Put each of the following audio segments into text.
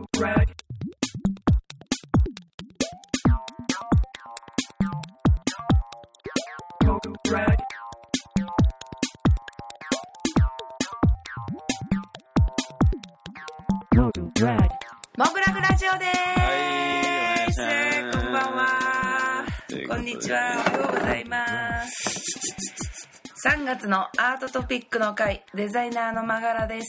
モグラグラジオでーす、 はい、 こんばんは、こんにちは、おはようございます。3月のアートトピックの会、デザイナーのマガラです。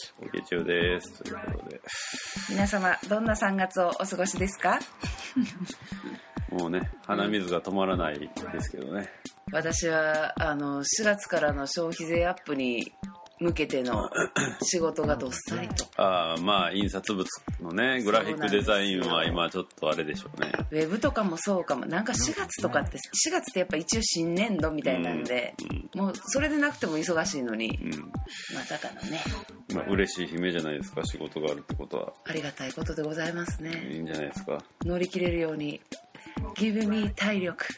おげちゅうです。ということで、 皆様どんな3月をお過ごしですか？ もうね、鼻水が止まらないですけどね。 私は4月からの消費税アップに向けての仕事がどっさりと。 まあ印刷物のね、グラフィックデザインは今ちょっとあれでしょうね。 ウェブとかもそうかも。なんか4月とかって4月ってやっぱ一応新年度みたいなんで、もうそれでなくても忙しいのに、まさかのね。 まあ嬉しい悲鳴じゃないですか、仕事があるってことは。 ありがたいことでございますね。 いいんじゃないですか。 乗り切れるように Give me 体力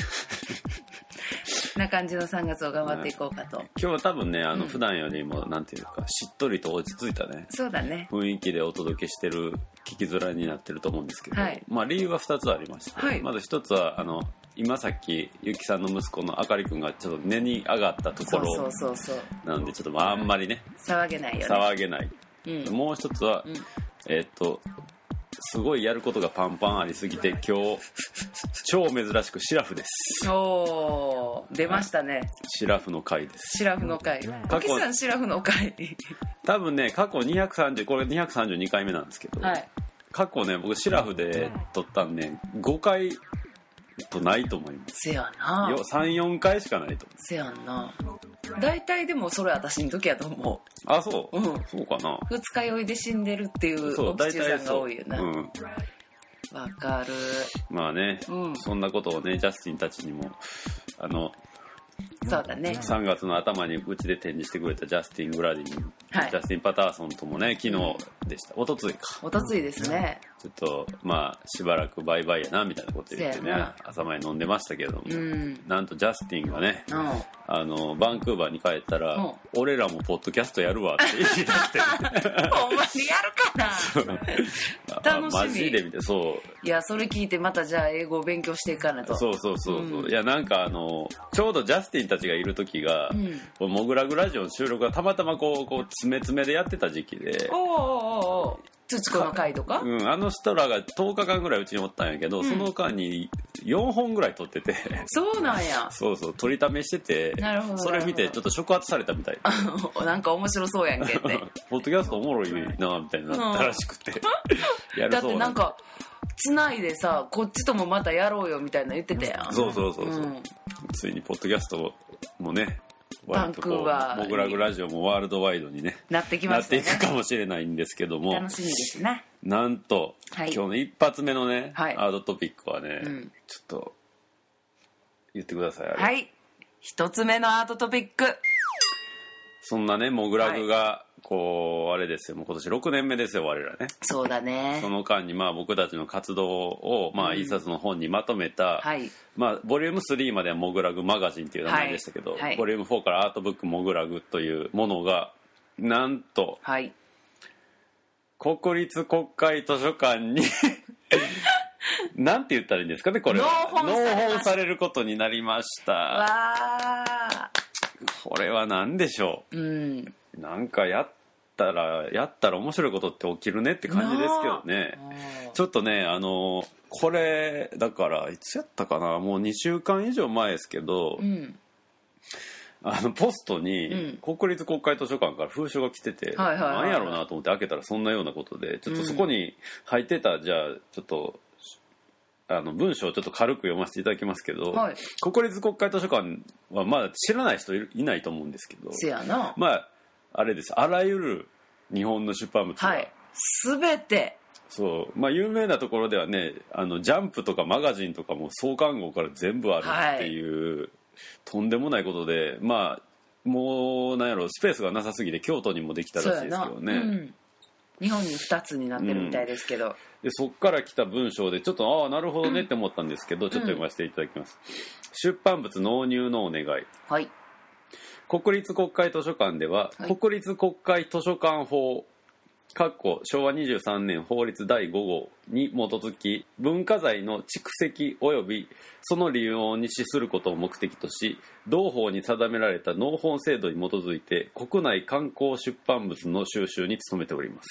な感じの3月を頑張っていこうかと。 今日は多分ね、普段よりもなんていうかしっとりと落ち着いたね、 そうだね、 雰囲気でお届けしてる聞きづらいになってると思うんですけど、 はい、 まあ理由は2つありまして、はい、まず1つは今さっきゆきさんの息子のあかりくんがちょっと寝に上がったところなんで、ちょっとあんまりね騒げないよね。 騒げない、もう1つは、すごいやることがパンパンありすぎて今日超珍しくシラフです。 おー、出ましたね、 シラフの回です。 シラフの回、コキさんシラフの回多分ね、過去230、これ232回目なんですけど、はい、過去ね僕シラフで撮ったんね5回とないと思います。 せやな、 3,4 回しかないと思う。 せやんな。大体でもそれ私の時やと思う。 あ、そう、そうかな。 二日酔いで死んでるっていうお吉さんが多いよな。わかる。まあね、そんなことをねジャスティンたちにもそうだね、 3月の頭にうちで展示してくれたジャスティン・グラディン、はい、ジャスティン・パターソンともね昨日でした、おとついですね。ちょっとまあしばらくバイバイやなみたいなこと言ってね朝前飲んでましたけれども、なんとジャスティンがね、バンクーバーに帰ったら、俺らもポッドキャストやるわって言い出してほんまにやるかな楽しみ。マジで見て、そういや、それ聞いてまたじゃあ英語を勉強していかないと。そう、 いやなんかちょうどジャスティンたちがいる時が、モグラグラジオの収録がたまたまこう詰め詰めでやってた時期で、 つちこの回とか、 あの人らが10日間ぐらいうちにおったんやけど、その間に4本ぐらい撮っててそうなんや。 そう撮りためしてて、なるほど、それ見てちょっと触発されたみたいなんか面白そうやんけってポッドキャストおもろいなみたいになったらしくて、 やるそう。だってなんかつないでさ、こっちともまたやろうよみたいな言ってたやん。 そう、ついにポッドキャストもね、 バンクーバー、 モグラグラジオもワールドワイドにねなってきましたね。 なっていくかもしれないんですけども、 楽しみですね。 なんと、今日の一発目のね、アートトピックはね、ちょっと言ってください。 はい、一つ目のアートトピック、 そんなねモグラグがこうあれですよ、もう今年6年目ですよ我らね。そうだね。その間にまあ僕たちの活動を一冊の本にまとめた、ボリューム3まではモグラグマガジンっていう名前でしたけど、ボリューム4からアートブックモグラグというものがなんと、国立国会図書館になんて言ったらいいんですかね、これは納本されることになりました。わー、これは何でしょう、なんかやったら面白いことって起きるねって感じですけどね。ちょっとねこれだからいつやったかな、もう2週間以上前ですけど、ポストに国立国会図書館から封書が来てて、なんやろうなと思って開けたらそんなようなことで、ちょっとそこに入ってた、じゃあちょっと文章をちょっと軽く読ませていただきますけど、国立国会図書館はまだ知らない人いないと思うんですけど、あれです、あらゆる日本の出版物が、全て有名なところではね、ジャンプとかマガジンとかも創刊号から全部あるっていう、とんでもないことで、もうなんやろ、スペースがなさすぎて京都にもできたらしいですけどね、 日本に2つになってるみたいですけど、 でそっから来た文章でちょっとなるほどねって思ったんですけど、ちょっと読ませていただきます。出版物納入のお願い。国立国会図書館では、国立国会図書館法昭和23年法律第5号に基づき文化財の蓄積及びその利用に資することを目的とし同法に定められた納本制度に基づいて国内刊行出版物の収集に努めております。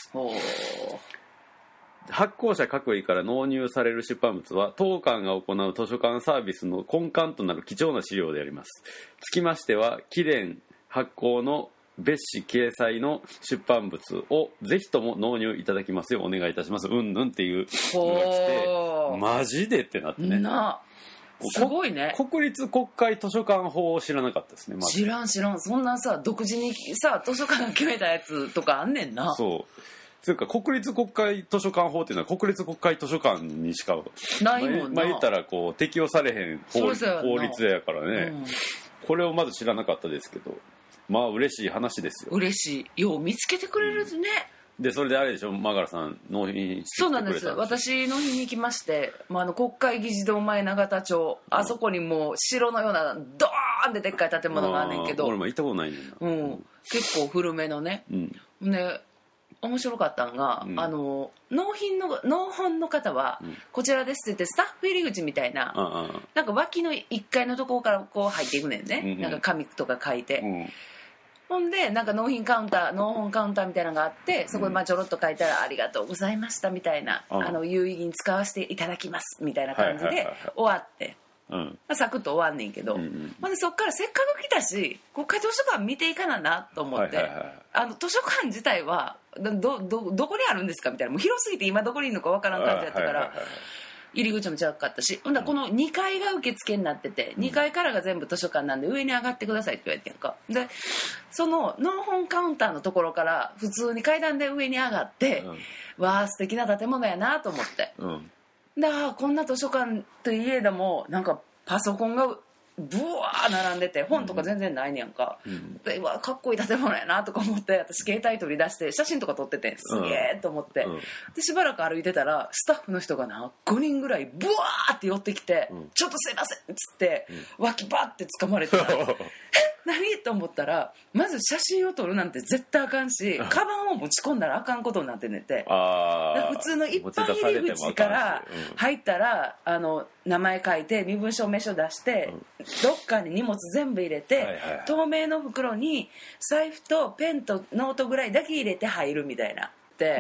発行者各位から納入される出版物は当館が行う図書館サービスの根幹となる貴重な資料であります。つきましては貴殿発行の別紙掲載の出版物をぜひとも納入いただきますようお願いいたしますうんぬんっていうのが来てマジでってなってねすごいね。 国立国会図書館法を知らなかったですね、ま、 知らんそんなさ独自にさ図書館が決めたやつとかあんねんな。 そうというか国立国会図書館法っていうのは国立国会図書館にしかないもんな。 言ったらこう適用されへん法律やからね、これをまず知らなかったですけどまあ嬉しい話ですよ。 嬉しいよう見つけてくれるね、 でそれであれでしょマガラさん納品してきてくれたんでしょ。 そうなんです。私納品に行きまして、国会議事堂前永田町あそこにもう城のようなドーンってでっかい建物があんねんけど俺も行ったことないねんな、 結構古めのね、ね面白かったんが、納本の方は、こちらですって言ってスタッフ入り口みたいな、なんか脇の1階のところからこう入っていくねんね、なんか紙とか書いて、ほんでなんか納本カウンターみたいなのがあってそこでちょろっと書いたら、ありがとうございましたみたいな、有意義に使わせていただきますみたいな感じで終わって、サクッと終わんねんけど、でそっからせっかく来たし国会図書館見ていかなと思って、図書館自体はどこにあるんですかみたいな、もう広すぎて今どこにいるのかわからん感じだったから、入り口も近かったし、ほんだこの2階が受付になってて、2階からが全部図書館なんで上に上がってくださいって言われてんか。でその納本カウンターのところから普通に階段で上に上がって、わあ素敵な建物やなと思って、こんな図書館といえどもなんかパソコンがブワー並んでて本とか全然ないねやんか、でわかっこいい建物やなとか思って、私携帯取り出して写真とか撮っててすげえと思って、でしばらく歩いてたらスタッフの人が5人ぐらいブワーって寄ってきて、ちょっとすいませんっつって、脇バッて掴まれて何と思ったら、まず写真を撮るなんて絶対あかんし、カバンを持ち込んだらあかんことになってんねんて。普通の一般入り口から入ったら名前書いて身分証明書出して、ロッカーに荷物全部入れて、透明の袋に財布とペンとノートぐらいだけ入れて入るみたいなって、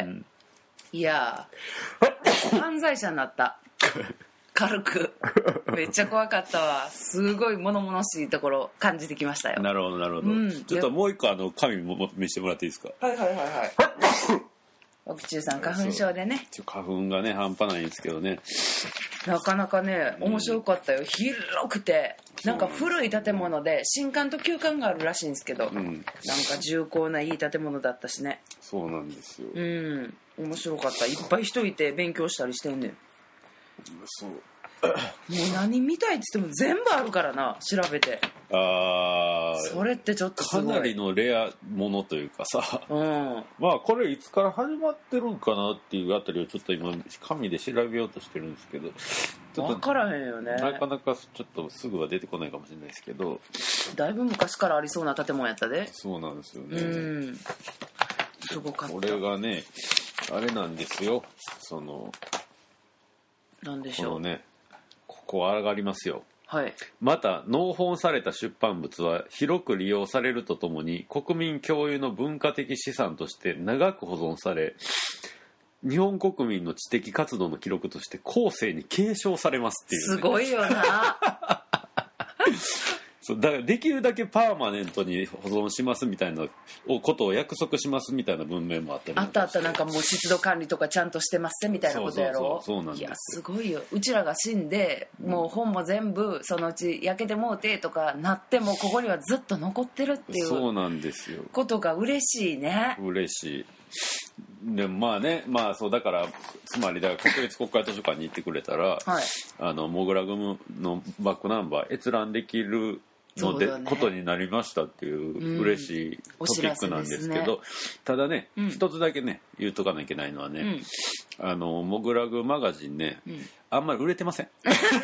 いや犯罪者になった軽くめっちゃ怖かったわ。すごい物々しいところ感じてきましたよ。 なるほどなるほど、ちょっともう一個紙も見せてもらっていいですか。 はい奥中さん花粉症でね、 花粉がね半端ないんですけどね、 なかなかね面白かったよ、広くてなんか古い建物で新館と旧館があるらしいんですけど、なんか重厚ないい建物だったしね。 そうなんですよ。 面白かった。いっぱい人いて勉強したりしてんねん。 そうもう何見たいって言っても全部あるからな、調べて。それってちょっとすごいかなりのレアものというかさ、まあこれいつから始まってるんかなっていうあたりをちょっと今紙で調べようとしてるんですけど、ちょっと分からへんよね。 なかなかちょっとすぐは出てこないかもしれないですけど、 だいぶ昔からありそうな建物やったで。 そうなんですよね。 すごかった。 これがねあれなんですよ、 なんでしょうね、ここ上がりますよ。 はい。 また納本された出版物は広く利用されるとともに国民共有の文化的資産として長く保存され、日本国民の知的活動の記録として後世に継承されますっていう、 すごいよなそうだからできるだけパーマネントに保存しますみたいなことを約束しますみたいな文面もあったりあったなんかもう湿度管理とかちゃんとしてますみたいなことやろ。 そうなんですよ。 いやすごいよ。うちらが死んでもう本も全部そのうち焼けてもうてとかなってもここにはずっと残ってるっていうそうなんですよことが嬉しいね。 嬉しい。でまあね、まあそうだからつまりだから国立国会図書館に行ってくれたら、モグラグムのバックナンバー閲覧できるので、ことになりましたっていう嬉しいトピックなんですけど、ただね、一つだけね言うとかなきゃいけないのはね、モグラグマガジンね、あんまり売れてません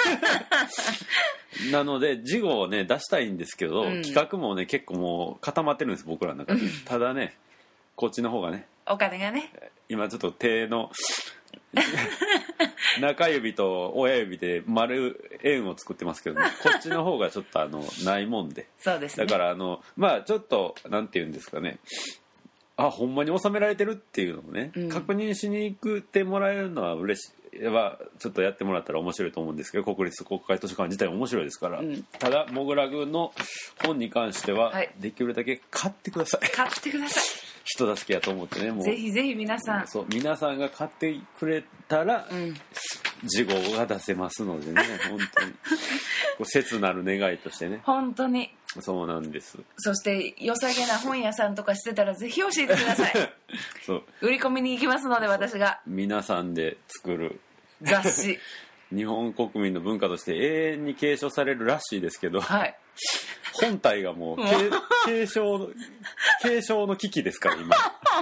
なので事後をね出したいんですけど、企画もね結構もう固まってるんです僕らの中で。ただねこっちの方がねお金がね今ちょっと手の中指と親指で丸円を作ってますけど、ね、こっちの方がちょっとないもんでそうですね。 だからまあちょっとなんていうんですかね、ほんまに収められてるっていうのをね、確認しに行くってもらえるのは嬉しいはちょっとやってもらったら面白いと思うんですけど、国立国会図書館自体面白いですから、ただもぐらぐの本に関しては、できるだけ買ってください。 買ってください。 人助けやと思ってね、もうぜひぜひ皆さん、 そう皆さんが買ってくれたら、事後が出せますのでね、本当に切なる願いとしてね。 本当にそうなんです。 そして良さげな本屋さんとかしてたらぜひ教えてください。 そう売り込みに行きますので、私が皆さんで作る雑誌日本国民の文化として永遠に継承されるらしいですけど、 はい、 本体がもう継承の危機ですから今。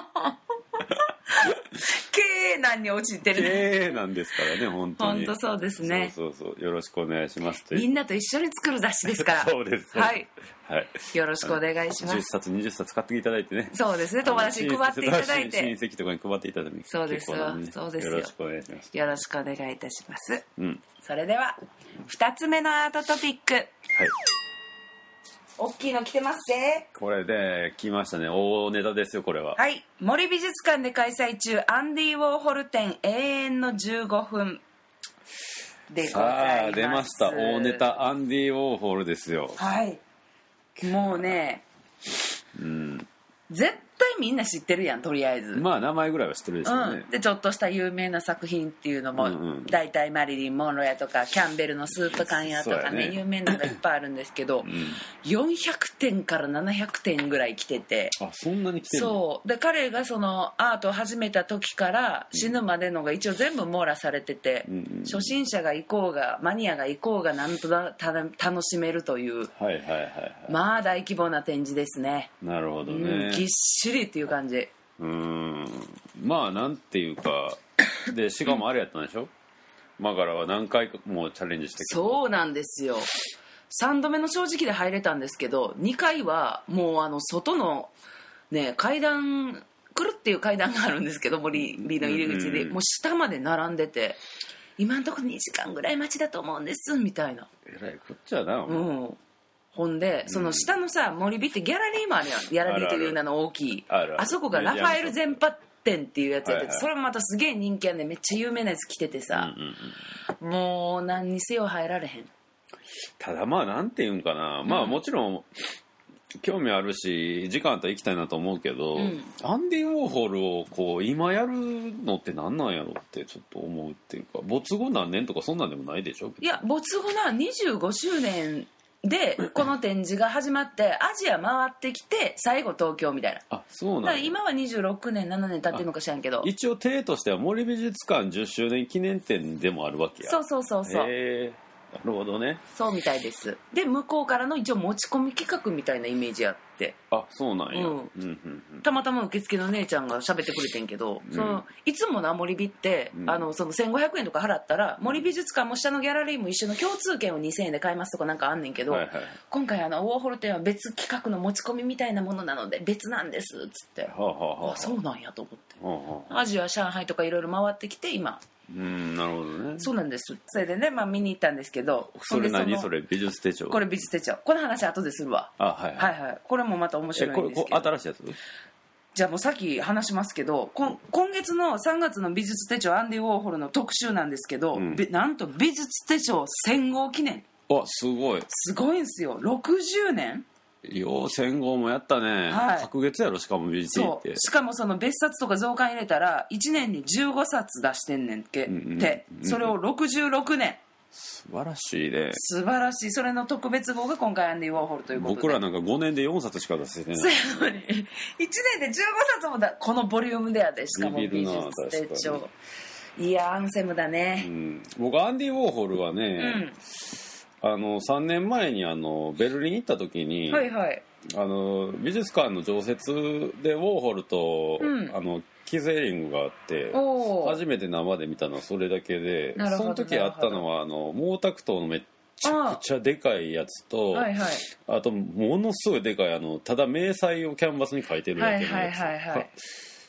経営難に陥ってる、ね、 経営なんですからね、本当に。 本当そうですね。 そうよろしくお願いします。 みんなと一緒に作る雑誌ですから。 そうです。 はい、よろしくお願いします。 10冊20冊買っていただいてね。 そうですね、友達に配っていただいて、 親戚とかに配っていただいて、 そうですよ、そうですよ。 よろしくお願いします。 よろしくお願いいたします。それでは2つ目のアートトピック。はい。大きいの来てますね。 これで来ましたね。大ネタですよ、これは。 はい。森美術館で開催中、アンディ・ウォーホル展永遠の15分でございます。 さあ出ました、大ネタアンディ・ウォーホルですよ。 はい。もうね、絶対みんな知ってるやん、とりあえず。 まあ名前ぐらいは知ってるでしょうね。 でちょっとした有名な作品っていうのも、大体マリリン・モンローやとかキャンベルのスープ缶やとか ね、有名なのがいっぱいあるんですけど、400点から700点ぐらい来てて。 そんなに来てるの？ そうで、彼がそのアートを始めた時から死ぬまでのが一応全部網羅されてて、初心者が行こうがマニアが行こうがなんとだ楽しめるという、まあ大規模な展示ですね。 なるほどね。 ぎっしりっていう感じ。 まあなんていうかで、しかもあれやったんでしょ、マガラは何回もチャレンジしてきた。 そうなんですよ。3度目の正直で入れたんですけど、2回はもう外のね階段来るっていう階段があるんですけど、森美の入り口で、もう下まで並んでて、今のところ2時間ぐらい待ちだと思うんですみたいな。 えらいこっちゃな。 ほんでその下のさ、森美ってギャラリーもあるやん。ギャラリーという名の大きい、あそこがラファエル全発展っていうやつやってて、それもまたすげえ人気やね。めっちゃ有名なやつ来ててさ、もう何にせよ入られへん。 ただまあなんていうんかな、まあもちろん興味あるし時間あったら行きたいなと思うけど、アンディ・ウォーホルをこう今やるのって何なんやろってちょっと思うっていうか、没後何年とかそんなんでもないでしょ。 いや、没後な25周年でこの展示が始まってアジア回ってきて最後東京みたいな。 そうなんだ。 だから今は26年7年経ってるのか知らんけど、 一応体としては森美術館10周年記念展でもあるわけや。 そうなるほどね。 そうみたいです。で向こうからの一応持ち込み企画みたいなイメージあって、 そうなんや、 たまたま受付の姉ちゃんが喋ってくれてんけど、いつもな森美って、その1500円とか払ったら森美術館も下のギャラリーも一緒の共通券を2000円で買いますとかなんかあんねんけど、今回ウォーホル展は別企画の持ち込みみたいなものなので別なんですっつって、そうなんやと思って、アジア上海とかいろいろ回ってきて今。 なるほどね。 そうなんです。それでね、見に行ったんですけど、 それ何それ美術手帳。 これ美術手帳。この話後でするわ。これもまた面白いんですけど。 これ新しいやつ？ じゃあもうさっき話しますけど、今月の3月の美術手帳アンディ・ウォーホルの特集なんですけど、なんと美術手帳1000号記念。 すごい。 すごいんですよ。60年。 戦後もやったね、隔月やろ。しかも美術って、 しかもその別冊とか増刊入れたら1年に15冊出してんねんって、それを66年。 素晴らしいね。 素晴らしい。それの特別号が今回アンディ・ウォーホルということで、 僕らなんか5年で4冊しか出せてない。 そうやのに1年で15冊もこのボリュームでやで。しかも美術手帳。いやアンセムだね。 僕アンディ・ウォーホルはね、3年前にベルリン行った時に、美術館の常設でウォーホルと、キゼリングがあって、初めて生で見たのはそれだけで、その時あったのは毛沢東のめっちゃくちゃでかいやつと、あとものすごいでかいただ明細をキャンバスに描いてるだけのやつ。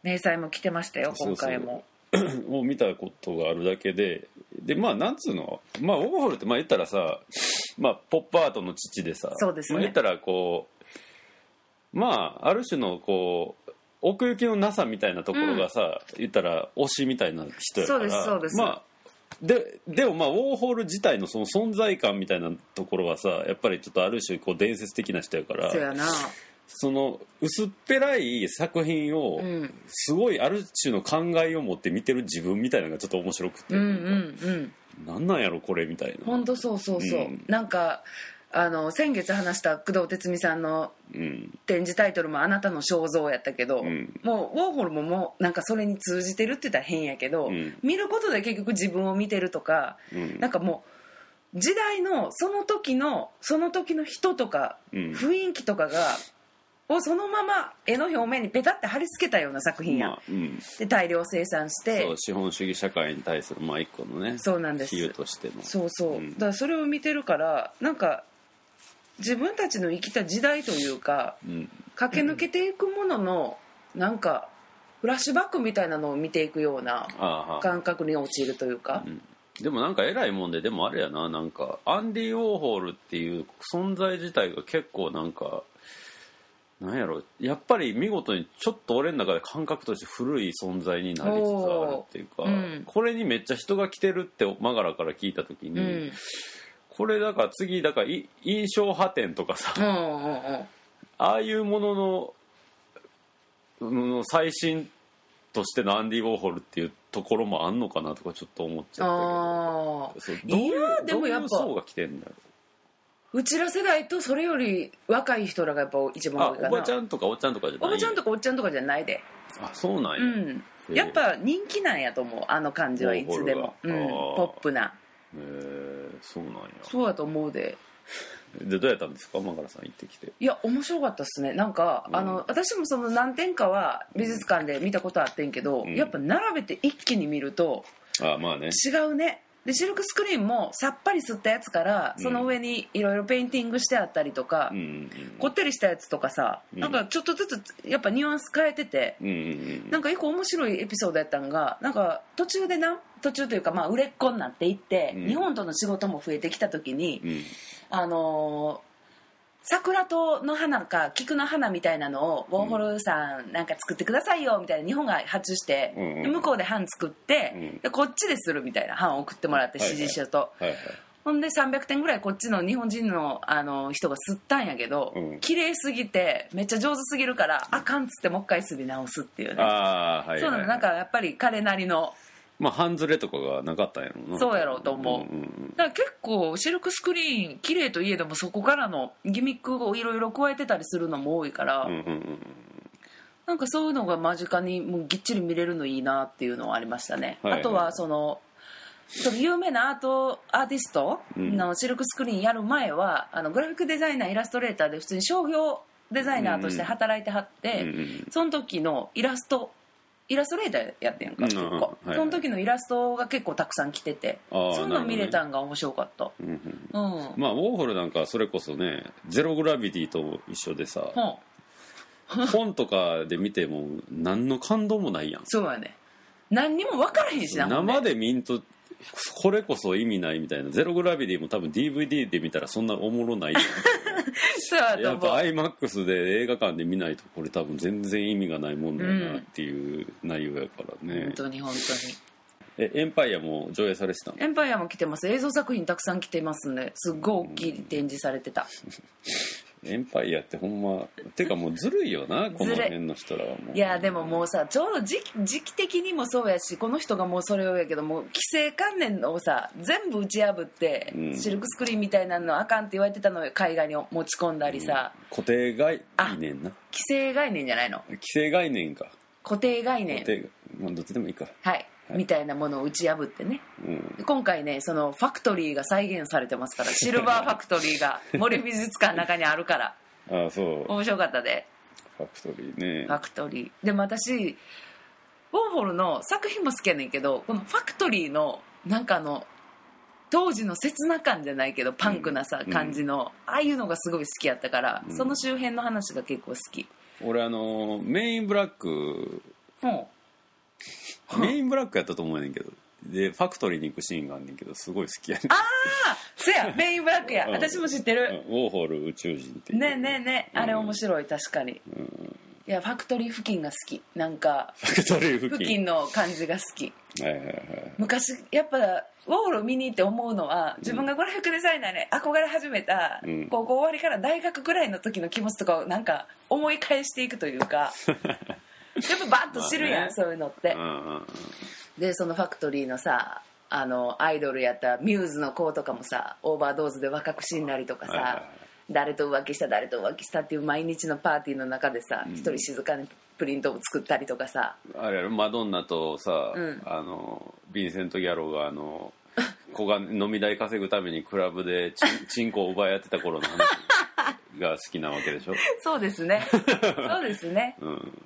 明細も来てましたよ今回も。 を見たことがあるだけでまあなんつうの、まあウォーホルってまあ言ったらさ、まあポップアートの父でさ、 そうですね、 まあ、言ったらこうまあある種のこう奥行きのなさみたいなところがさ、言ったら推しみたいな人やから、 そうですまあでもまあウォーホル自体のその存在感みたいなところはさやっぱりちょっとある種こう伝説的な人やから、 そうやな、 その薄っぺらい作品をすごいある種の考えを持って見てる自分みたいなのがちょっと面白くて、なんなんやろこれみたいな。 本当そう、なんか先月話した工藤哲美さんの展示タイトルもあなたの肖像やったけど、もうウォーホルももうなんかそれに通じてるって言ったら変やけど、見ることで結局自分を見てるとか、なんかもう時代のその時の人とか雰囲気とかがをそのまま絵の表面にペタッて貼り付けたような作品や、で大量生産してそう資本主義社会に対するまあ一個のね、 そうなんです、 比喩としてのだからそれを見てるからなんか自分たちの生きた時代というか、駆け抜けていくもののなんかフラッシュバックみたいなのを見ていくような感覚に陥るというか、 でもなんか偉いもんで、でもあれやな、なんかアンディ・ウォーホルっていう存在自体が結構なんかなんやろ、やっぱり見事にちょっと俺の中で感覚として古い存在になりつつあるっていうか、これにめっちゃ人が来てるってマガラから聞いた時に、これだから次だから印象派展とかさ、ああいうものの最新としてのアンディ・ウォーホルっていうところもあんのかなとかちょっと思っちゃったけど、 いやでもやっぱどういう層が来てんだろう。 うちら世代とそれより若い人らがやっぱ一番多いかな。 おばちゃんとかおっちゃんとかじゃない。 おばちゃんとかおっちゃんとかじゃないで。 あ、そうなんや、やっぱ人気なんやと思う、あの感じはいつでも、ポップな。 そうなんや。 そうやと思うで。 でどうやったんですか、マガラさん行ってきて。 いや面白かったっすね。なんか、私もその何点かは美術館で見たことあってんけど、やっぱ並べて一気に見るとまあね、 違うね。でシルクスクリーンもさっぱり吸ったやつからその上にいろいろペインティングしてあったりとか、こってりしたやつとかさ、なんかちょっとずつやっぱニュアンス変えてて、なんか一個面白いエピソードやったんが、なんか途中というかまあ売れっ子になっていって、日本との仕事も増えてきた時に、桜との花か菊の花みたいなのをウォーホルさんなんか作ってくださいよみたいな日本が発注して、で向こうで版作って、でこっちでするみたいな版を送ってもらって、指示書と、ほんで300点ぐらいこっちの日本人の、人が吸ったんやけど、綺麗すぎてめっちゃ上手すぎるからあかんっつってもう一回刷り直すっていうね。そうなの、なんかやっぱり彼なりのまあ半ズレとかがなかったんやろうな。 そうやろうと思う、だから結構シルクスクリーン綺麗といえどもそこからのギミックをいろいろ加えてたりするのも多いから、なんかそういうのが間近にもうぎっちり見れるのいいなっていうのはありましたね、あとはその有名なアーティストのシルクスクリーンやる前はグラフィックデザイナーイラストレーターで普通に商業デザイナーとして働いてはって、その時のイラストレーターやってんやんか、結構、その時のイラストが結構たくさん来てて、そういうの見れたんが面白かった、 まあウォーホルなんかそれこそねゼログラビティと一緒でさ、本とかで見ても何の感動もないやん。 そうやね、何にも分からへんしな、 生で見んとこれこそ意味ないみたいな。ゼログラビティも多分 DVD で見たらそんなおもろないやっぱ IMAX で映画館で見ないとこれ多分全然意味がないもんだなっていう内容やからね、 本当にエンパイアも上映されてたの？ エンパイアも来てます。映像作品たくさん来てますんで、すっごい大きい展示されてたエンパイアってほんまてかもうずるいよなこの辺の人らはもう。 いやでももうさ、ちょうど時期的にもそうやし、この人がもうそれをやけども規制観念をさ全部打ち破って、シルクスクリーンみたいなのあかんって言われてたのを海外に持ち込んだりさ、 固定概念な、 規制概念じゃないの、 規制概念か固定概念、 まあ、どっちでもいいか、 はいみたいなものを打ち破ってね、今回ねそのファクトリーが再現されてますから、シルバーファクトリーが森美術館の中にあるからああそう面白かったで。 ファクトリーね、 ファクトリーでも私ウォーホルの作品も好きやねんけど、このファクトリーのなんか当時の切な感じゃないけどパンクなさ、感じのああいうのがすごい好きやったから、その周辺の話が結構好き。 俺メインブラックメインブラックやったと思うねんけど、でファクトリーに行くシーンがあんねんけどすごい好きやねん。 ああそやメインブラックや、私も知ってる、 ウォーホル宇宙人っていうねあれ面白い確かに、いやファクトリー付近が好き、なんかファクトリー付近の感じが好き。昔やっぱウォーホル見に行って思うのは、自分がグラフィックデザイナーに憧れ始めた、高校終わりから大学ぐらいの時の気持ちとかをなんか思い返していくというかやっぱバッと知るやん、そういうのって、でそのファクトリーのさアイドルやったミューズの子とかもさオーバードーズで若く死んだりとかさ、誰と浮気したっていう毎日のパーティーの中でさ、一人静かにプリントを作ったりとかさ、 あれマドンナとさ、ヴィンセント・ギャロが子が飲み代稼ぐためにクラブでチンコを奪い合ってた頃の話が好きなわけでしょ。 そうですねそうですね、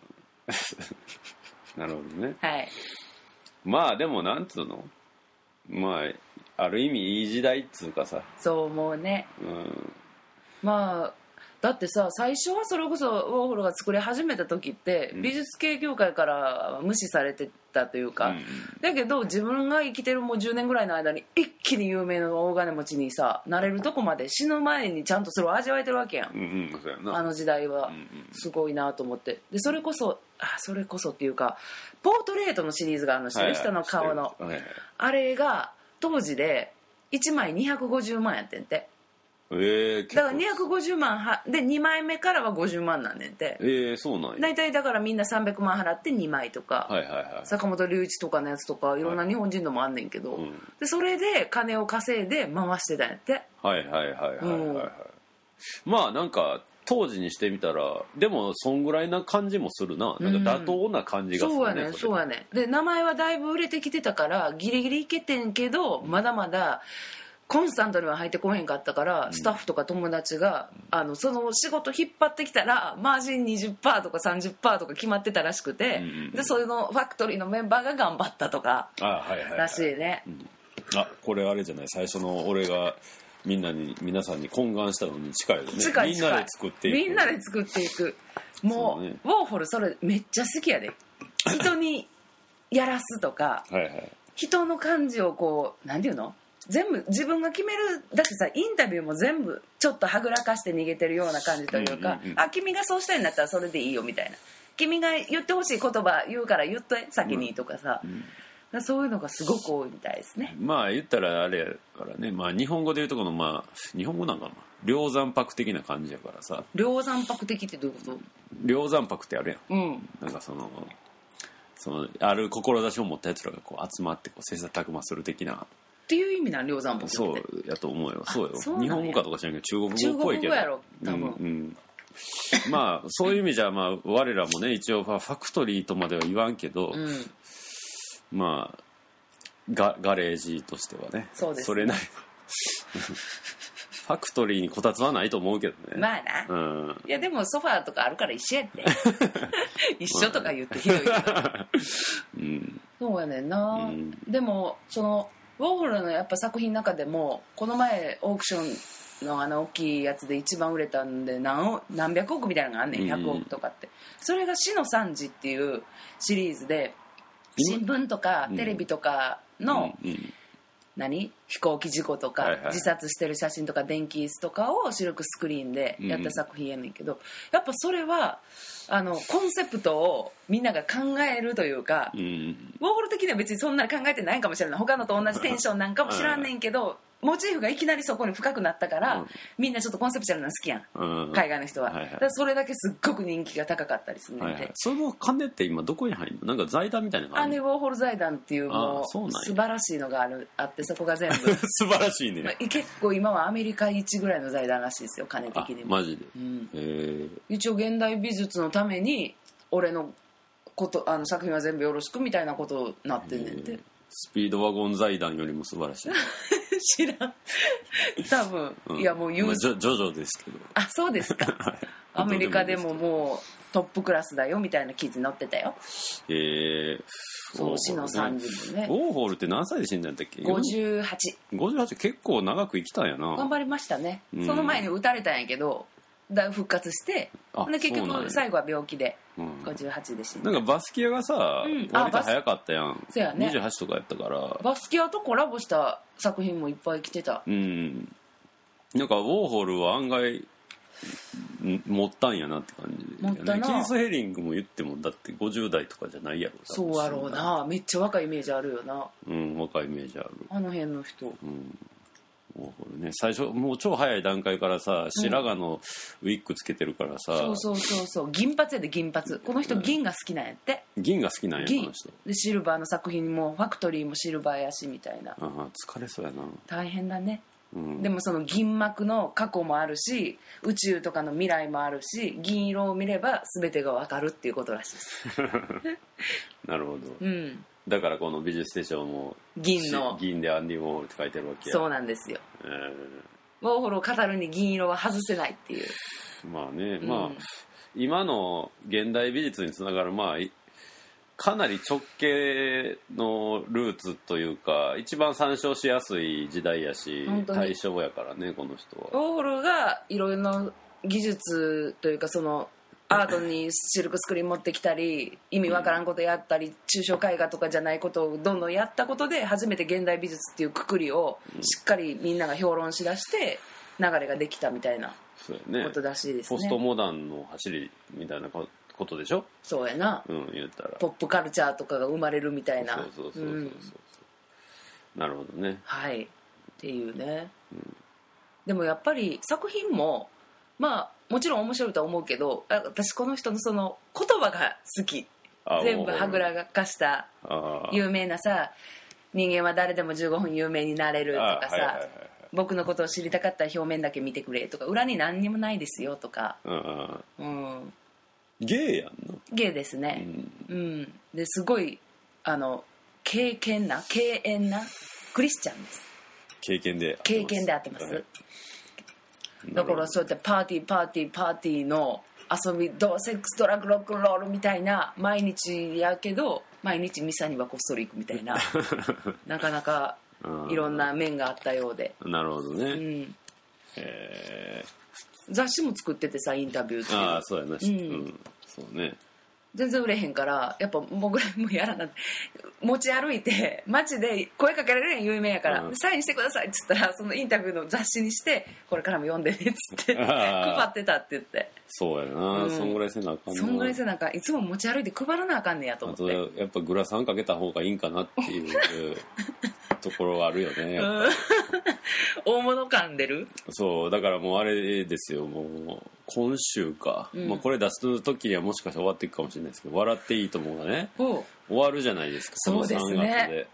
なるほどね。 はい。 まあでもなんつうの、まあある意味いい時代っつうかさ、 そう思うね、まあだってさ最初はそれこそウォーホルが作り始めた時って、美術系業界から無視されてたというか、だけど自分が生きてるもう10年ぐらいの間に一気に有名な大金持ちにさなれるとこまで死ぬ前にちゃんとそれを味わえてるわけやん、 そうやな、 あの時代は、すごいなと思って。でそれこそっていうかポートレートのシリーズがあるの知ってる、人の顔の、あれが当時で1枚250万やってんて、だから250万で2枚目からは50万なんねんて、 そうなんや。 大体だからみんな300万払って2枚とか、坂本龍一とかのやつとかいろんな日本人のもあんねんけど、でそれで金を稼いで回してたんやって。 まあなんか当時にしてみたらでもそんぐらいな感じもするな、なんか妥当な感じがするね、 そうやねで名前はだいぶ売れてきてたからギリギリいけてんけど、まだまだコンスタントには入ってこへんかったから、スタッフとか友達がその仕事引っ張ってきたらマージン 20% とか 30% とか決まってたらしくて、でそういうのファクトリーのメンバーが頑張ったとからしいね。 これあれじゃない、最初の俺が皆さんに懇願したのに近いよね。みんなで作っていくもうウォーホルそれめっちゃ好きやで人にやらすとか人の感じをこうなんていうの全部自分が決める。だってさインタビューも全部ちょっとはぐらかして逃げてるような感じというか、君がそうしたいんだったらそれでいいよみたいな、君が言ってほしい言葉言うから言っと先にとかさ、そういうのがすごく多いみたいですね。まあ言ったらあれやからね、まあ日本語で言うとこのまあ日本語なんかな、梁山泊的な感じやからさ。 梁山泊的ってどういうこと？ 梁山泊ってあるやん、なんかそのある志を持ったやつらがこう集まってこう切磋琢磨する的なっていう意味なん梁山泊って。 そうやと思うよ。そうよ。日本語かとか知らんけど中国語っぽいけど。 中国語やろ多分。 まあそういう意味じゃまあ我らもね一応ファクトリーとまでは言わんけど、まあガレージとしてはね。 そうですね。 それなりファクトリーにこたつはないと思うけどね。 まあな。いやでもソファーとかあるから一緒やって一緒とか言ってひどいけど、そうやねんな、でもそのウォーホルのやっぱ作品の中でもこの前オークションの大きいやつで一番売れたんで何百億みたいなのがあんねん、100億とかって、それが死の惨事っていうシリーズで新聞とかテレビとかの、飛行機事故とか、自殺してる写真とか電気椅子とかを白くスクリーンでやった作品やねんけど、やっぱそれはコンセプトをみんなが考えるというか、ウォーホル的には別にそんなに考えてないかもしれない、他のと同じテンションなんかも知らんねんけど、モチーフがいきなりそこに深くなったから、みんなちょっとコンセプチュアルなの好きやん、海外の人は、だからそれだけすっごく人気が高かったりするねんで、 その金って今どこに入るの？なんか財団みたいなのがあるの？ ウォーホル財団っていうもう素晴らしいのがあって、そこが全部素晴らしいね、 結構今はアメリカ一ぐらいの財団らしいですよ、金的にも。 マジで、 一応現代美術のために俺の作品は全部よろしくみたいなことになってんねんて。 スピードワゴン財団よりも素晴らしい知らん多分、いやもうジョジョですけど。 そうですかアメリカでももうトップクラスだよみたいな記事載ってたよ。そう死の惨事もね。 ウォーホルって何歳で死んだんだっけ ？58。 結構長く生きたんやな。 頑張りましたね、その前に撃たれたんやけど、 復活して、で結局最後は病気で58で死んで、 なんかバスキアがさ、割と早かったやん。そうやね、28とかやったから。 バスキアとコラボした作品もいっぱい来てた。 なんかウォーホルは案外持ったんやなって感じで、 持ったな。 キース・ヘリングも言ってもだって50代とかじゃないやろ。 そうやろうな。めっちゃ若いイメージあるよな。 若いイメージある。 あの辺の人。 ね、最初もう超早い段階からさ、白髪のウィッグつけてるからさ、 そう銀髪やで、銀髪。この人銀が好きなんやって。 銀が好きなんや、この人でシルバーの作品もファクトリーもシルバーやしみたいな。 疲れそうやな。 大変だね。でもその銀幕の過去もあるし、宇宙とかの未来もあるし、銀色を見れば全てが分かるっていうことらしいですなるほど、だからこの美術手帳も銀でアンディ・ウォーホルって書いてるわけや。 そうなんですよ、ウォーホルを語るに銀色は外せないっていう。 まあね、今の現代美術につながるかなり直系のルーツというか一番参照しやすい時代やし対象やからね、この人は。 ウォーホルがいろいろな技術というか、そのアートにシルクスクリーン持ってきたり、意味わからんことやったり、抽象絵画とかじゃないことをどんどんやったことで初めて現代美術っていうくくりをしっかりみんなが評論しだして流れができたみたいなことらしいですね。 ポストモダンの走りみたいなことでしょ。 そうやな、 言ったらポップカルチャーとかが生まれるみたいな。 なるほどね。 はいっていうね、でもやっぱり作品ももちろん面白いとは思うけど、私この人のその言葉が好き。全部はぐらかした有名なさ、人間は誰でも15分有名になれるとかさ、僕のことを知りたかったら表面だけ見てくれとか、裏に何にもないですよとか。 ゲイやんな。 ゲイですね。ですごい敬遠なクリスチャンです。経験で合ってます。だからそうやってパーティーの遊び、セックスドラッグロックンロールみたいな毎日やけど、毎日ミサにはこっそり行くみたいななかなかいろんな面があったようで。 なるほどね。 雑誌も作っててさ、インタビューっていう。 そうやな。そうね。 全然売れへんから、やっぱ僕らもやらなって持ち歩いて街で声かけられるん有名やから、サインしてくださいっつったら、そのインタビューの雑誌にしてこれからも読んでねっつって配ってたって言って。そうやな、そんぐらいせなあかんな。そんぐらいせなあかん。いつも持ち歩いて配らなあかんねやと思って。あとやっぱグラサンかけた方がいいんかなっていうところはあるよね。 大物感出る。 そうだからもうあれですよ、もう今週か、これ出す時にはもしかしたら終わっていくかもしれないですけど、笑っていいと思うがね終わるじゃないですか。 そうですね。 やっぱりね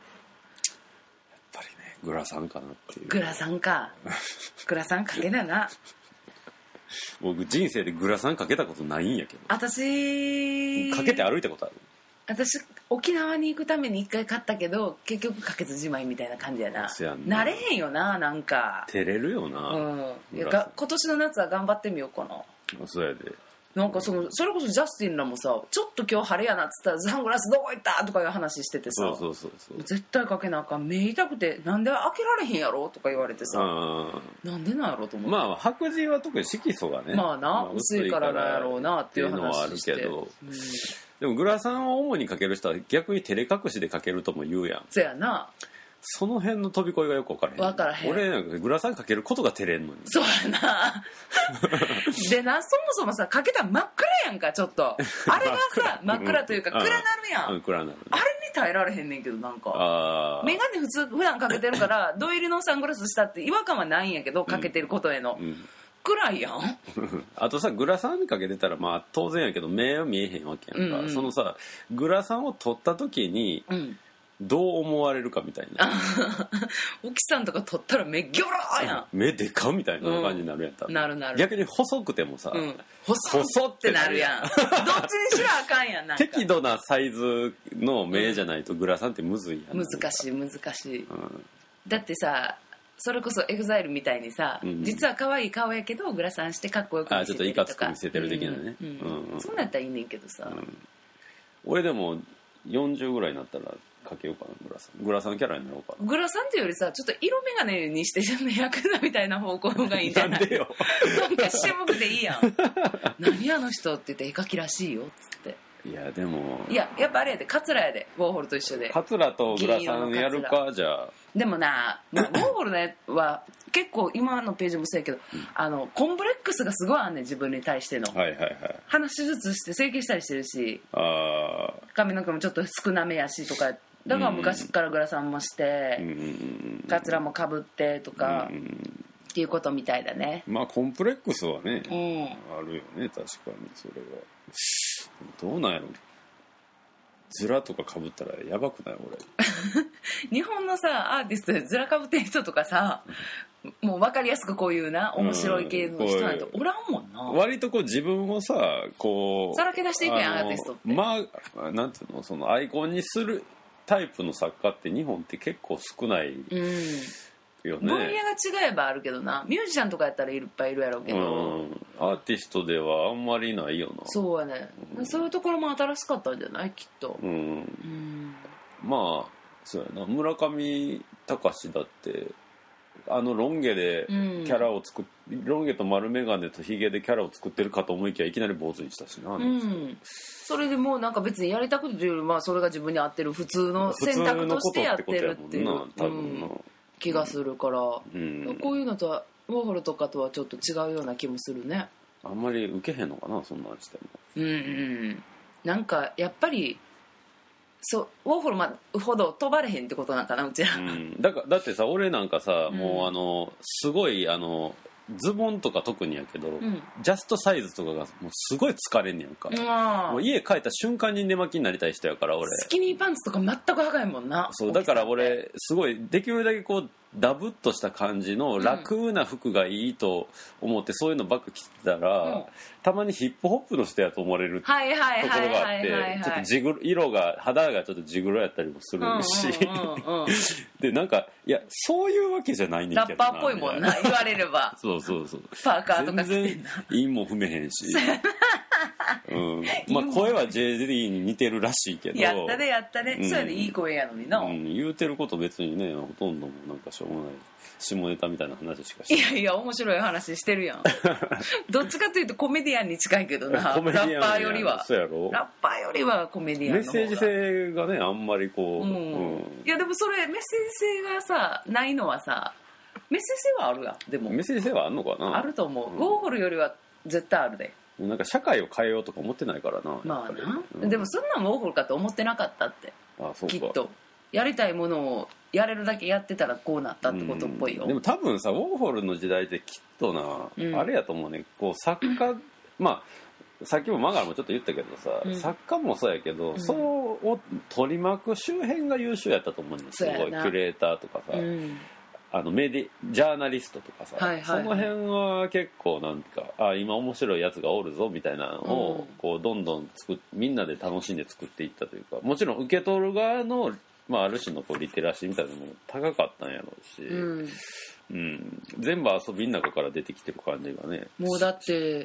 グラサンかなっていう。 グラサンかグラサンかけだな。 僕人生でグラサンかけたことないんやけど。 私かけて歩いたことある。 私沖縄に行くために一回買ったけど結局かけずじまいみたいな感じやな。慣れへんよな、なんか照れるよな。 今年の夏は頑張ってみようかな。 そうやで。 なんかそれこそジャスティンらもさ、ちょっと今日晴れやなっつったらサングラスどこ行ったとかいう話しててさ、絶対かけなあかん、目痛くてなんで開けられへんやろとか言われてさ、なんでなんやろと思って。 白人は特に色素がね、 薄いからなんやろうなっていう話して。っていうのはあるけど、 でもグラサンを主にかける人は逆に照れ隠しでかけるとも言うやん。 そうやな。 その辺の飛び越えがよく分からへん。俺なんかグラサンかけることが照れんのに。 そうやな。でな、そもそもさ、かけたら真っ暗やんか、ちょっとあれがさ真っ暗というか暗なるやん。 暗なる、ね、 あれに耐えられへんねんけど、なんかメガネ普段かけてるから土入りのサングラスしたって違和感はないんやけど、かけてることへの、暗いやん。 あとさ、グラサンかけてたら当然やけど目は見えへんわけやんか、そのさグラサンを取った時に、どう思われるかみたいな。 沖さんとか撮ったら目ギョローやん。 目でかみたいな感じになるやん。 なるなる。 逆に細くてもさ、 細ってなるやん。どっちにしろあかんやん。なんか適度なサイズの目じゃないとグラサンってむずいやん。 難しい、だってさ、それこそエグザイルみたいにさ、実は可愛い顔やけどグラサンしてかっこよく見せてるとか、ちょっといかつく見せてる的なね。そんなんやったらいいねんけどさ、 俺でも40ぐらいになったらかかけようかな。グラサンキャラになろうかな。 グラサンっていうよりさ、ちょっと色眼鏡にしてちょっとヤクザみたいな方向がいいんじゃない？ なんでよ。 なんか渋くていいやん。何あの人って言って絵描きらしいよっつって。 いやでもやっぱあれやで、カツラやで、ウォーホルと一緒で。 カツラとグラサンやるか。じゃあでもな、ウォーホルのやは結構今のページもそうやけど、コンプレックスがすごいあんねん、自分に対しての。 はいはいはい。 鼻手術して整形したりしてるし、髪の毛もちょっと少なめやしとか、だから昔からグラサンもして、カツラもかぶってとか、っていうことみたいだね。 まあコンプレックスはね、あるよね、確かに。それはどうなんやろ。ズラとかかぶったらやばくない俺。 日本のさアーティストでズラかぶってる人とかさ、もう分かりやすくこういうな面白い系の人なんておらんもんな。 割とこう自分をさこうさらけ出していくやんアーティストって。 まあなんていうの、そのアイコンにするタイプの作家って日本って結構少ないよね。 分野が違えばあるけどな、ミュージシャンとかやったらいっぱいいるやろうけど、 アーティストではあんまりないよな。 そうやね、そういうところも新しかったんじゃないきっと。 まあそうやな、村上隆だってロン毛でキャラをロン毛と丸眼鏡とヒゲでキャラを作ってるかと思いきやいきなり坊主にしたしな、 それでもうなんか別にやりたくてというより、まあそれが自分に合ってる普通の選択としてやってるっていう多分気がするから、こういうのとはウォーホルとかとはちょっと違うような気もするね。 あんまり受けへんのかな、そんなんしても。 なんかやっぱりウォーホルほど飛ばれへんってことなんかな、うちら。 だってさ、俺なんかさ、もうすごいズボンとか特にやけど、ジャストサイズとかがもうすごい疲れんねやんか。もう家帰った瞬間に寝巻きになりたい人やから俺。 スキニーパンツとか全くはかへんもんな。 そうだから俺すごいできるだけこうダブっとした感じの楽な服がいいと思って、そういうのばっか着てたら、たまにヒップホップの人やと思われるところがあって、ちょっと肌がちょっとジグロやったりもするし、でなんかいやそういうわけじゃないねんけどな。 ラッパーっぽいもんな、言われれば。 そうパーカーとか着てんな。 全然韻も踏めへんし。まあ声は JD に似てるらしいけど。 やったね、そうやでいい声やのにな。 言うてること別にね、ほとんどもなんかしょうもない下ネタみたいな話しかしてない。 いや面白い話してるやん。どっちかというとコメディアンに近いけどな。ラッパーよりは。 そうやろ。 ラッパーよりはコメディアンの方が。 メッセージ性がねあんまりこう。 いやでもそれメッセージ性がさないのはさ、メッセージ性はあるやん。でもメッセージ性はあるのかな。 あると思う。ウォーホルよりは絶対あるで。 なんか社会を変えようとか思ってないからな。 まあな、でもそんなんウォーホルかと思ってなかったって。 そうか。 きっとやりたいものをやれるだけやってたらこうなったってことっぽいよ。 でも多分さウォーホルの時代ってきっとな、あれやと思うね、こう作家、まあさっきもマガラもちょっと言ったけどさ、作家もそうやけど、それを取り巻く周辺が優秀やったと思うんですよ。すごいキュレーターとかさ、ジャーナリストとかさ、その辺は結構なんか今面白いやつがおるぞみたいなのを、こうどんどんみんなで楽しんで作っていったというか、もちろん受け取る側の、ある種のこうリテラシーみたいなのも高かったんやろうし、全部遊びの中から出てきてる感じがね。 もうだって、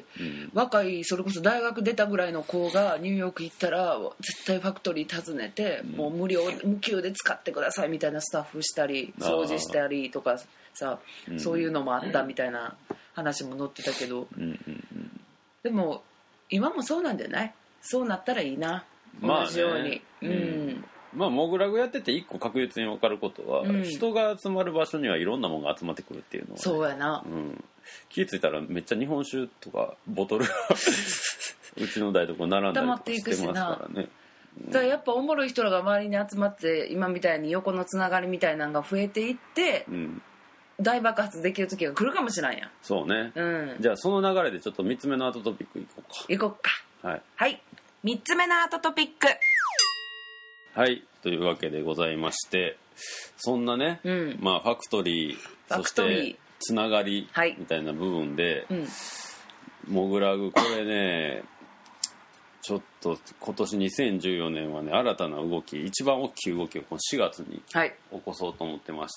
若いそれこそ大学出たぐらいの子がニューヨーク行ったら絶対ファクトリー訪ねて、もう無給で使ってくださいみたいなスタッフしたり掃除したりとかさ、そういうのもあったみたいな話も載ってたけど、でも今もそうなんじゃない？そうなったらいいな、同じように。 モグラグやってて一個確実に分かることは、人が集まる場所にはいろんなものが集まってくるっていうのは、ね、 そうやな、 気付いたらめっちゃ日本酒とかボトルがうちの台所並んだりとかしてますからね。 だからやっぱおもろい人らが周りに集まって今みたいに横のつながりみたいなのが増えていって、大爆発できる時が来るかもしれんやん。 そうね、じゃあその流れでちょっと3つ目のアートトピックいこうか。 はい、3つ目のアートトピック。 はい、というわけでございまして、そんなね、ファクトリー、そしてつながりみたいな部分で、モグラグこれね、ちょっと今年2014年はね、新たな動き、一番大きい動きをこの4月に起こそうと思ってまして、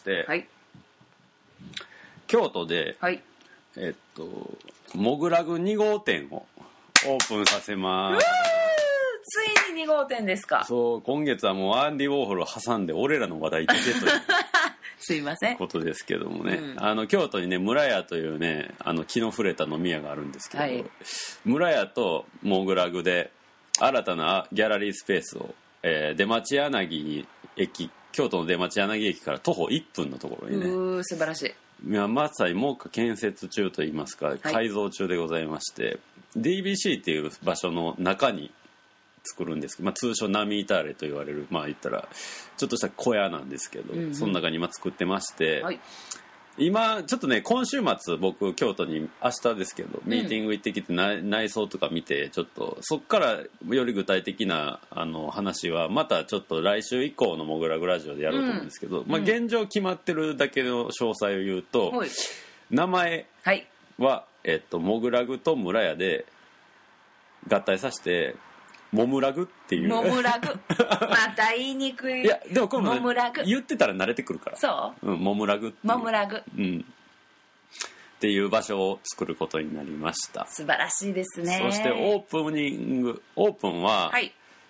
京都で、モグラグ2号店をオープンさせます。 ついに2号店ですか。 そう、今月はもうアンディ・ウォーホルを挟んで俺らの話題だけというすいませんことですけどもね、京都にね村屋というね気の触れた飲み屋があるんですけど、はい、村屋とモグラグで新たなギャラリースペースを、出町柳駅、京都の出町柳駅から徒歩1分のところにね、 素晴らしい。 まさに目下建設中といいますか改造中でございまして、はい、DBC っていう場所の中に作るんですけど、通称ナミーターレと言われる、言ったらちょっとした小屋なんですけど、その中に今作ってまして、はい、今ちょっとね今週末僕京都に明日ですけどミーティング行ってきて、内装とか見てちょっとそっからより具体的な話はまたちょっと来週以降のモグラグラジオでやろうと思うんですけど、現状決まってるだけの詳細を言うと、名前は、モグラグと村屋で合体させてモムラグっていう。 モムラグ。また言いにくい。 いや、でもこれも、 モムラグ。 言ってたら慣れてくるから。 そう、 モムラグっていう。 モムラグ。 っていう場所を作ることになりました。 素晴らしいですね。 そしてオープンは、はい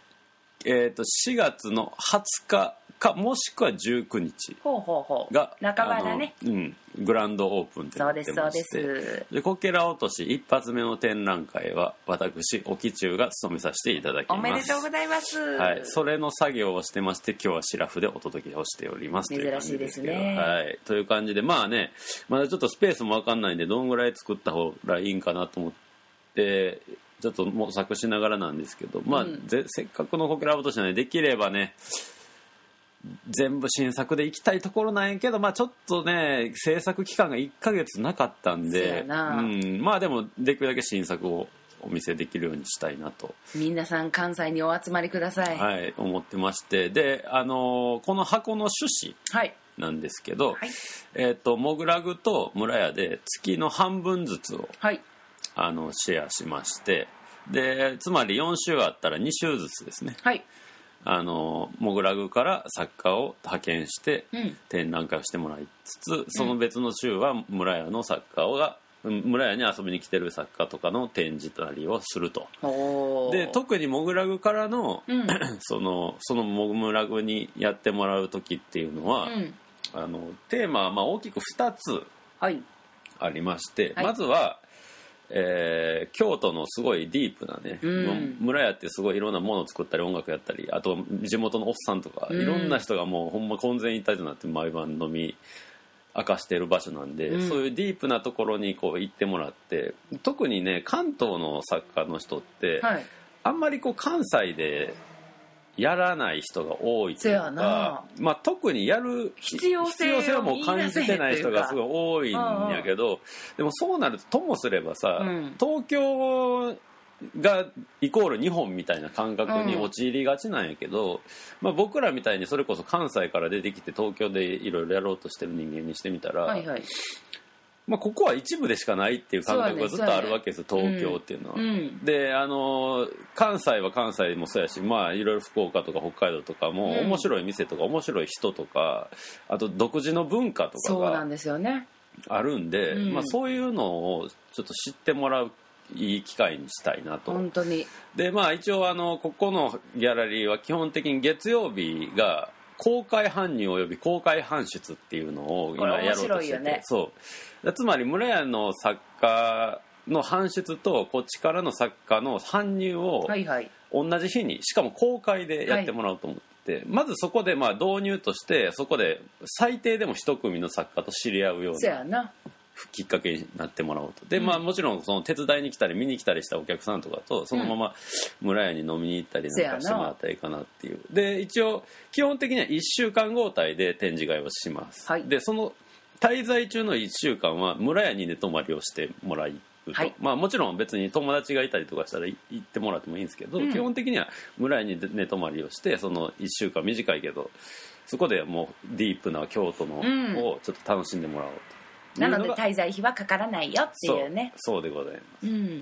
、4月の20日かもしくは19日が半ばだね、 グランドオープンってなってまして、 そうですでこけら落とし一発目の展覧会は私沖中が務めさせていただきます。 おめでとうございます。 はい、それの作業をしてまして、今日はシラフでお届けをしております。 珍しいですね。 はい、という感じでまだちょっとスペースも分かんないんでどんぐらい作った方がいいんかなと思ってちょっと模索しながらなんですけど、せっかくのこけら落としなのでできればね全部新作で行きたいところなんやけど、ちょっとね制作期間が1ヶ月なかったんで、でもできるだけ新作をお見せできるようにしたいなと皆さん関西にお集まりください。 はい、思ってまして、でこの箱の趣旨なんですけど、モグラグと村屋で月の半分ずつを、シェアしまして、でつまり4週あったら2週ずつですね、モグラグから作家を派遣して展覧会をしてもらいつつ、その別の週は村屋の作家が村屋に遊びに来てる作家とかの展示たりをすると。で特にモグラグからの、そのモグラグにやってもらう時っていうのは、テーマは大きく2つありまして、まずは京都のすごいディープなね、村屋ってすごいいろんなものを作ったり音楽やったり、あと地元のおっさんとか、いろんな人がもうほんま混然一体となって毎晩飲み明かしている場所なんで、そういうディープなところにこう行ってもらって、特にね関東の作家の人って、あんまり関西でやらない人が多いというか、特にやる必要性をもう感じてない人がすごい多いんやけど、でもそうなるとともすればさ、東京がイコール日本みたいな感覚に陥りがちなんやけど、僕らみたいにそれこそ関西から出てきて東京でいろいろやろうとしてる人間にしてみたら、ここは一部でしかないっていう感覚がずっとあるわけですよ、東京っていうのは。で関西は関西もそうやし、いろいろ福岡とか北海道とかも面白い店とか面白い人とか、あと独自の文化とかがあるんで、そういうのをちょっと知ってもらういい機会にしたいなと。 本当に。 で一応ここのギャラリーは基本的に月曜日が公開搬入および公開搬出っていうのを今やろうとしてて、そうつまり村屋の作家の搬出とこっちからの作家の搬入を同じ日に、しかも公開でやってもらおうと思って、まずそこで導入としてそこで最低でも一組の作家と知り合うようなきっかけになってもらおうと。でもちろんその手伝いに来たり見に来たりしたお客さんとかとそのまま村屋に飲みに行ったりなんかしてもらったらいいかなっていう。で一応基本的には1週間交代で展示会をします、でその滞在中の1週間は村屋に寝泊まりをしてもらうと、もちろん別に友達がいたりとかしたら行ってもらってもいいんですけど、基本的には村屋に寝泊まりをして、その1週間短いけどそこでもうディープな京都のをちょっと楽しんでもらおうと。 なので滞在費はかからないよっていうね。 そうでございます、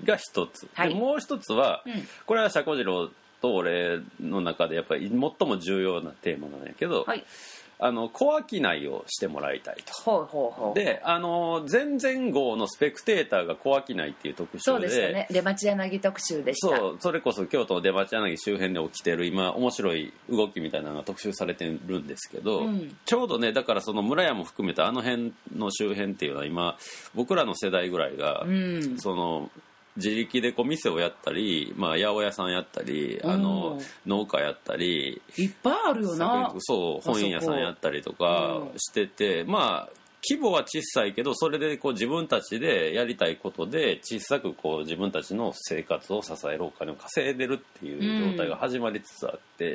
が一つ、でもう一つは、これは社交次郎と俺の中でやっぱり最も重要なテーマなんやけど、 小商いをしてもらいたいと。 ほうほうほう。 で前々号のスペクテーターが小商いっていう特集で、 そうでしたね、出町柳特集でした。 それこそ京都の出町柳周辺で起きてる今面白い動きみたいなのが特集されてるんですけど、ちょうどねだからその村屋も含めてあの辺の周辺っていうのは今僕らの世代ぐらいが、その自力でこう店をやったり、八百屋さんやったり農家やったりいっぱいあるよな。 そう本屋さんやったりとかしてて、規模は小さいけどそれでこう自分たちでやりたいことで小さくこう自分たちの生活を支えるお金を稼いでるっていう状態が始まりつつあって、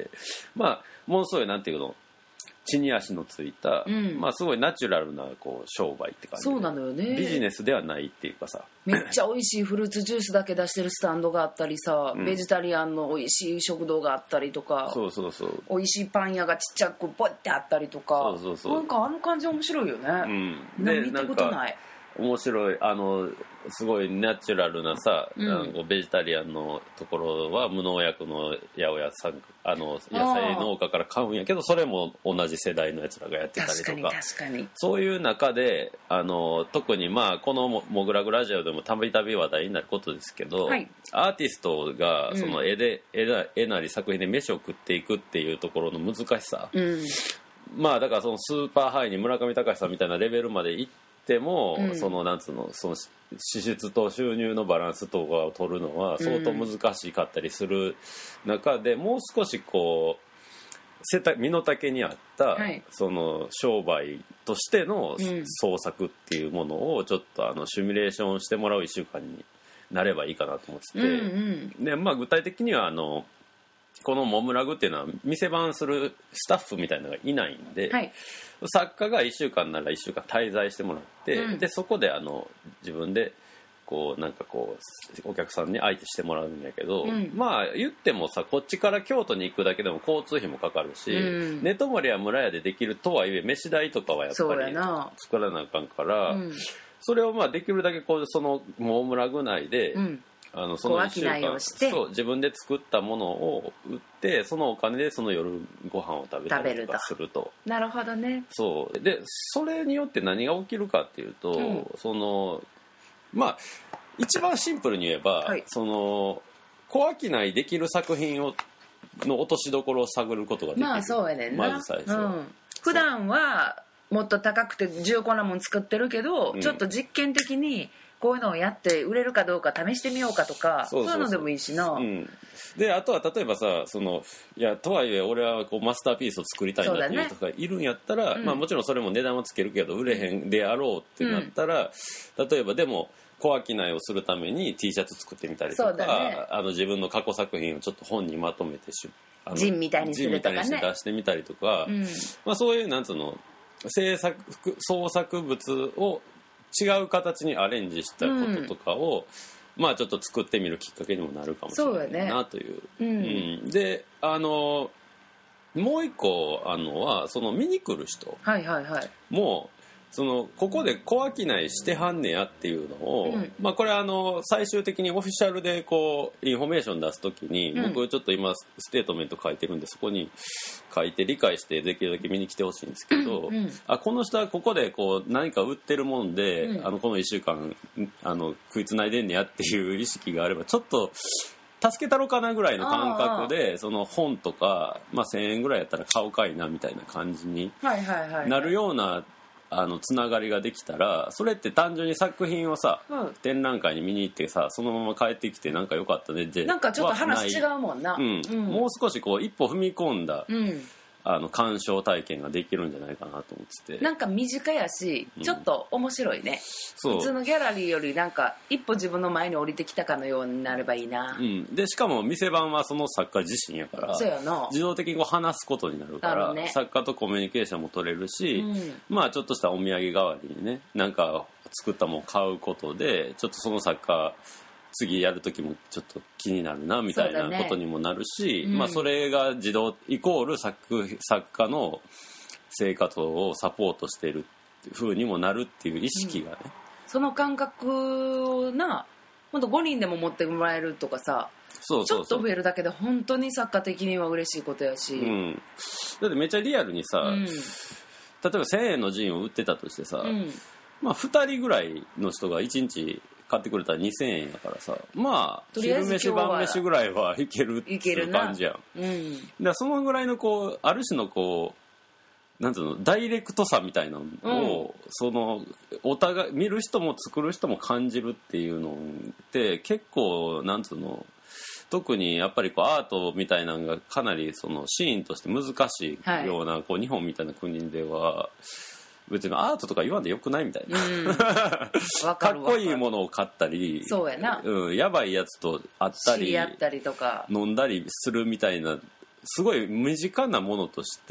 ものすごいなんていうの地に足のついた、すごいナチュラルなこう商売って感じで、 そうなのよね、 ビジネスではないっていうかさ、 めっちゃ美味しいフルーツジュースだけ出してるスタンドがあったりさ、ベジタリアンの美味しい食堂があったりとか、 そう美味しいパン屋がちっちゃくポッてあったりとか、なんかあの感じ面白いよね。で見たことない。 面白いすごいナチュラルなさ、ベジタリアンのところは無農薬の八百屋さん野菜農家から買うんやけど、それも同じ世代のやつらがやってたりとか、 確かにそういう中で特にこのモグラグラジオでもたびたび話題になることですけど、アーティストがその絵なり作品で飯を食っていくっていうところの難しさ、だからそのスーパーハイに村上隆さんみたいなレベルまで行っても、そのなんつうのその支出と収入のバランスとかを取るのは相当難しかったりする中で、もう少しこう身の丈に合った、その商売としての創作っていうものをちょっとシミュレーションしてもらう1週間になればいいかなと思ってて、で具体的にはこのモムラグっていうのは店番するスタッフみたいなのがいないんで、作家が1週間なら1週間滞在してもらって、でそこで自分でこうなんかこうお客さんに相手してもらうんやけど、言ってもさこっちから京都に行くだけでも交通費もかかるし、寝泊まりは村屋でできるとはいえ飯代とかはやっぱり作らなあかんから、それをできるだけこうそのモムラグ内で、その1週間そう自分で作ったものを売ってそのお金でその夜ご飯を食べたりとかすると。 なるほどね。 そうでそれによって何が起きるかっていうと、その一番シンプルに言えば、その小商いできる作品の落としどころを探ることができる。 そうやねんな。 まず最初、 普段はもっと高くて重厚なもの作ってるけど、ちょっと実験的にこういうのをやって売れるかどうか試してみようかとか、そういうのでもいいしな。であとは例えばさいやとはいえ俺はこうマスターピースを作りたいんだっていう人がいるんやったら、もちろんそれも値段はつけるけど売れへんであろうってなったら、例えばでも小商いをするために T シャツ作ってみたりとか、自分の過去作品をちょっと本にまとめてジンみたいにするとかね、 出してみたりとか、そういうなんつうの創作物を違う形にアレンジしたこととかを、ちょっと作ってみるきっかけにもなるかもしれないなという。でもう一個はその見に来る人もここで小商いしてはんねやっていうのを、これ最終的にオフィシャルでこうインフォメーション出すときに、僕ちょっと今ステートメント書いてるんでそこに書いて理解してできるだけ見に来てほしいんですけど、この人はここでこう何か売ってるもんで、この1週間食いつないでんねやっていう意識があればちょっと助けたろかなぐらいの感覚でその本とか、1000円ぐらいやったら買うかいなみたいな感じになるようなつながりができたら、それって単純に作品をさ、展覧会に見に行ってさそのまま帰ってきてなんか良かったねってなんかちょっと話違うもんな、 もう少しこう一歩踏み込んだ、鑑賞体験ができるんじゃないかなと思ってて、 なんか身近やしちょっと面白いね、普通のギャラリーよりなんか一歩自分の前に降りてきたかのようになればいいな、 でしかも店番はその作家自身やからそうやな、 自動的にこう話すことになるから、作家とコミュニケーションも取れるし、ちょっとしたお土産代わりにねなんか作ったものを買うことでちょっとその作家次やる時もちょっと気になるなみたいなことにもなるし、それが自動イコール作家の生活をサポートしている風にもなるっていう意識がね、 その感覚をなほんと5人でも持ってもらえるとかさ、 そうちょっと増えるだけで本当に作家的には嬉しいことやし、 だってめっちゃリアルにさ、例えば1000円のジンを売ってたとしてさ、まあ2人ぐらいの人が1日買ってくれたら2000円やからさ、まあ昼飯晩飯ぐらいはいけるっていう感じやん。だからそのぐらいのこうある種のこうなんていうのダイレクトさみたいなのを、そのお互い見る人も作る人も感じるっていうのって結構なんていうの特にやっぱりこうアートみたいなのがかなりそのシーンとして難しいような、こう日本みたいな国では別にアートとか言わんでよくないみたいな、かっこいいものを買ったりそうやな、 やばいやつと会ったり知り合ったりとか飲んだりするみたいなすごい身近なものとして、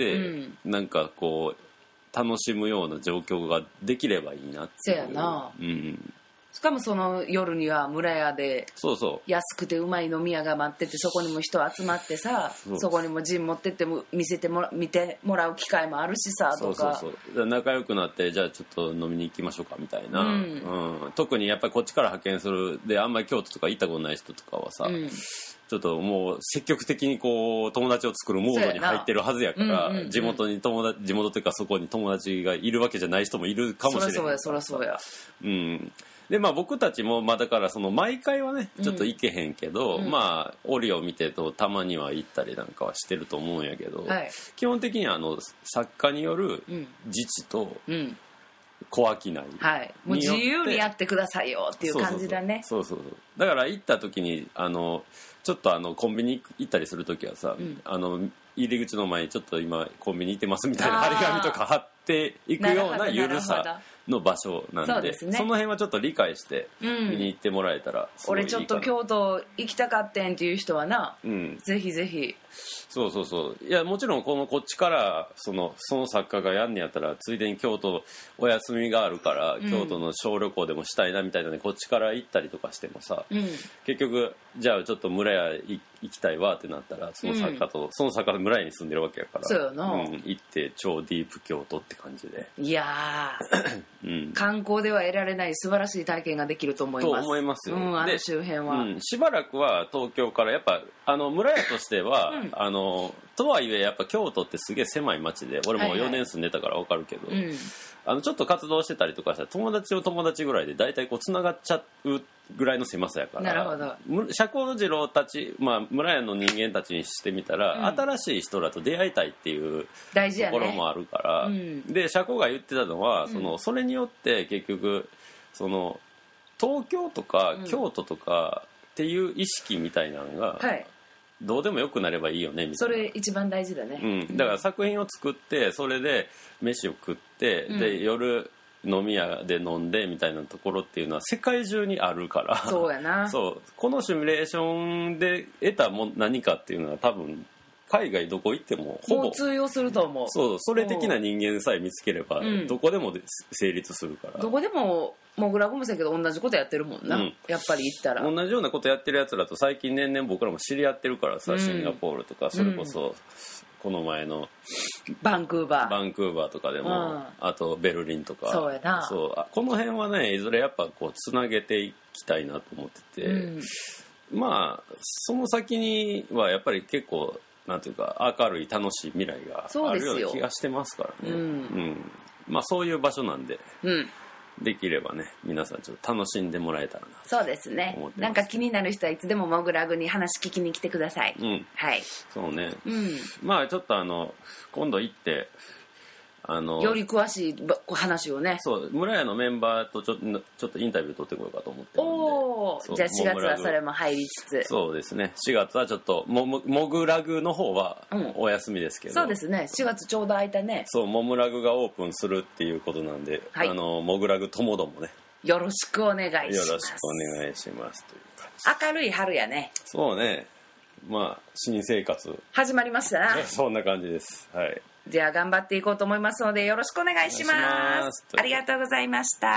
なんかこう楽しむような状況ができればいいなっていう。 そうやな、しかもその夜には村屋で安くてうまい飲み屋が待ってて、そこにも人集まってさ、そこにもジン持ってっても見てもらう機会もあるしさとか、 そう仲良くなってじゃあちょっと飲みに行きましょうかみたいな、特にやっぱりこっちから派遣するであんまり京都とか行ったことない人とかはさ、ちょっともう積極的にこう友達を作るモードに入ってるはずやから、地元というかそこに友達がいるわけじゃない人もいるかもしれない。 そらそうや。 でまあ僕たちもまあだからその毎回はねちょっと行けへんけど、まあ折を見てとたまには行ったりなんかはしてると思うんやけど、基本的には作家による自治と小商い、もう自由にやってくださいよっていう感じだね。 そうだから行った時にちょっとコンビニ行ったりする時はさ、入り口の前にちょっと今コンビニ行ってますみたいな張り紙とか貼っていくような緩さの場所なんで、その辺はちょっと理解して見に行ってもらえたらすごいいいかな。 俺ちょっと京都行きたかってんっていう人はな、ぜひぜひ。 そういやもちろんこっちからその作家がやんねやったらついでに京都お休みがあるから、京都の小旅行でもしたいなみたいなね、こっちから行ったりとかしてもさ、結局じゃあちょっと村屋行きたいわってなったらその作家と、その作家の村屋に住んでるわけやから、 そうよな、 行って超ディープ京都って感じで、 いや観光では得られない素晴らしい体験ができると思います。 と思いますよ。 で周辺は、 しばらくは東京からやっぱ村屋としては、とはいえやっぱ京都ってすげえ狭い町で、俺も4年住んでたから分かるけど、ちょっと活動してたりとかしたら友達ぐらいで大体こうつながっちゃうぐらいの狭さやから、 なるほど、 社交次郎たち、村屋の人間たちにしてみたら、新しい人らと出会いたいっていうところもあるから、で社交が言ってたのは、それによって結局東京とか京都とかっていう意識みたいなのが、どうでもよくなればいいよねみたいな。 それ一番大事だね、 だから作品を作ってそれで飯を食って、で夜飲み屋で飲んでみたいなところっていうのは世界中にあるから、 そうやなこのシミュレーションで得た何かっていうのは多分海外どこ行ってもほぼ通用すると思う。 それ的な人間さえ見つければ、どこでも成立するから。 どこでもモグラゴムせけど同じことやってるもんな、やっぱり行ったら同じようなことやってるやつらと最近年々僕らも知り合ってるからさ、シンガポールとかそれこそ、この前のバンクーバーとかでも、あとベルリンとか、 そうやな、 この辺はねいずれやっぱこうつなげていきたいなと思ってて、その先にはやっぱり結構なんていうか明るい楽しい未来があるような気がしてますからね。そういう場所なんで、できればね皆さんちょっと楽しんでもらえたらな。 そうですね。なんか気になる人はいつでもモグラグに話聞きに来てください。はい。 そうね。ちょっと今度行ってより詳しい話をね。 そう村屋のメンバーとちょっとインタビュー取ってこようかと思ってるんで。 おお。じゃあ4月はそれも入りつつ。 そうですね。4月はちょっとモグラグの方はお休みですけど。 そうですね。4月ちょうど空いたね。 そうモグラグがオープンするっていうことなんで、モグラグともどもね。 よろしくお願いします。 よろしくお願いしますという感じ。 明るい春やね。 そうね。新生活始まりましたな。 そんな感じです。はい。 じゃあ頑張っていこうと思いますのでよろしくお願いします。ありがとうございました。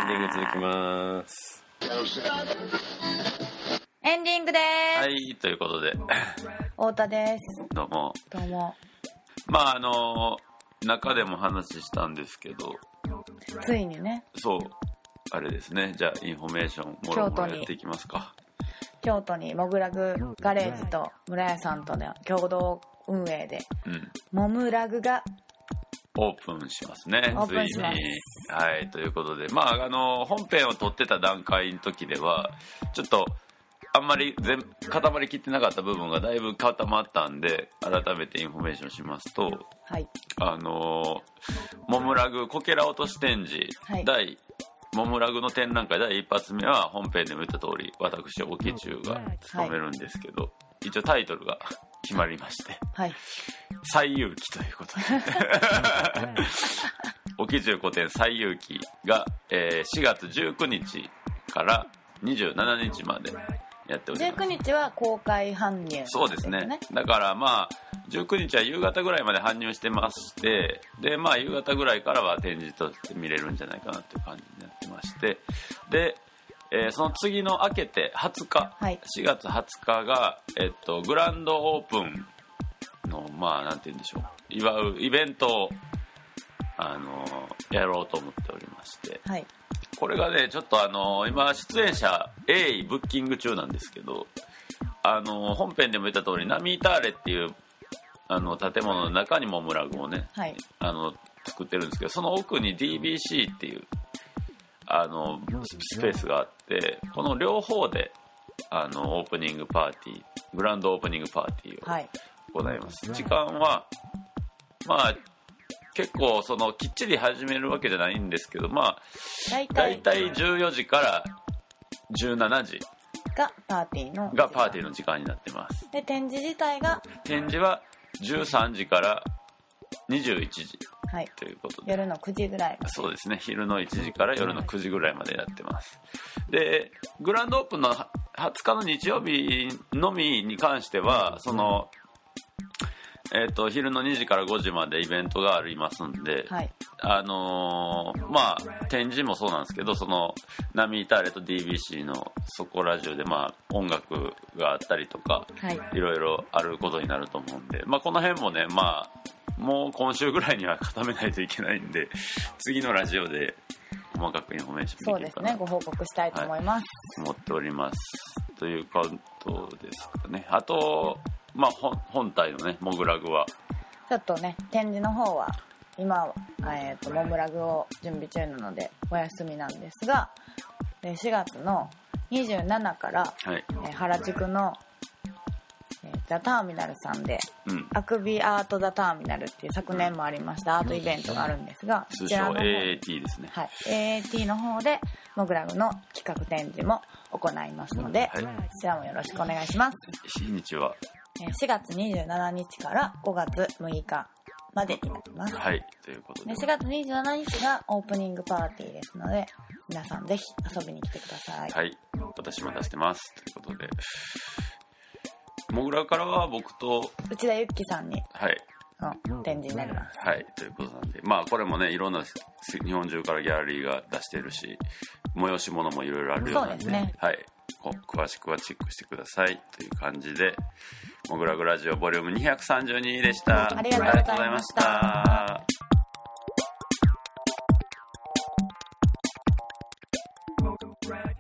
エンディング続きます。 エンディングです。 はい、ということで太田です。 どうも。中でも話したんですけど、 ついにね。 そうあれですね。じゃあインフォメーションもろもろやっていきますか。 京都にモグラグガレージと村屋さんとの共同運営で、モムラグがオープンしますね。 オープンします。 はい、ということで、本編を撮ってた段階の時ではちょっとあんまり固まりきってなかった部分がだいぶ固まったんで、改めてインフォメーションしますと、 はい、 モムラグこけら落とし展示、モムラグの展覧会第一発目は本編でも言った通り私沖中が務めるんですけど、一応タイトルが決まりまして、西遊記ということで沖中古典西遊記が、4月19日から27日までやっております。 19日は公開搬入、 そうですね。だから19日は夕方ぐらいまで搬入してまして、で夕方ぐらいからは展示として見れるんじゃないかなという感じになってまして、で、その次の明けて20日、4月20日が、グランドオープンのなんて言うんでしょう、祝うイベントをやろうと思っておりまして、これがねちょっと今出演者鋭意ブッキング中なんですけど、本編でも言った通りナミーターレっていう建物の中にモムラグをね、作ってるんですけど、その奥に DBC っていうスペースがあって、この両方でオープニングパーティー、グランドオープニングパーティーを行います。時間は結構きっちり始めるわけじゃないんですけど、だいたい14時から17時がパーティーの時間になってます。 で展示自体がは13時から21時ということで、 夜の9時ぐらいまで。 そうですね、昼の1時から夜の9時ぐらいまでやってます。でグランドオープンの20日の日曜日のみに関しては昼の2時から5時までイベントがありますんで、展示もそうなんですけど、ナミーターレと DBC のそこラジオで音楽があったりとか、いろいろあることになると思うんで、この辺もねもう今週ぐらいには固めないといけないんで、次のラジオで細かくインフォメーションできるかな、 ご報告したいと思います、 思っておりますということですかね。あと本体のねモグラグはちょっとね展示の方は今は、モムラグを準備中なのでお休みなんですが、4月の27から、原宿のザ・ターミナルさんで、あくびアート・ザ・ターミナルっていう昨年もありましたアートイベントがあるんですが、 通称 AAT ですね。 AAT の方でモグラグの企画展示も行いますので、こちらもよろしくお願いします。 日にちは 4月27日から5月6日までになります。 ということで、 4月27日がオープニングパーティーですので、皆さんぜひ遊びに来てください。 私も出してますということで、モグラからは僕と内田ゆっきさんにの展示になります。 ということなんで、これもねいろんな日本中からギャラリーが出してるし、催し物もいろいろあるようなんで、詳しくはチェックしてくださいという感じで、モグラグラジオボリューム232でした。 ありがとうございました。 Right.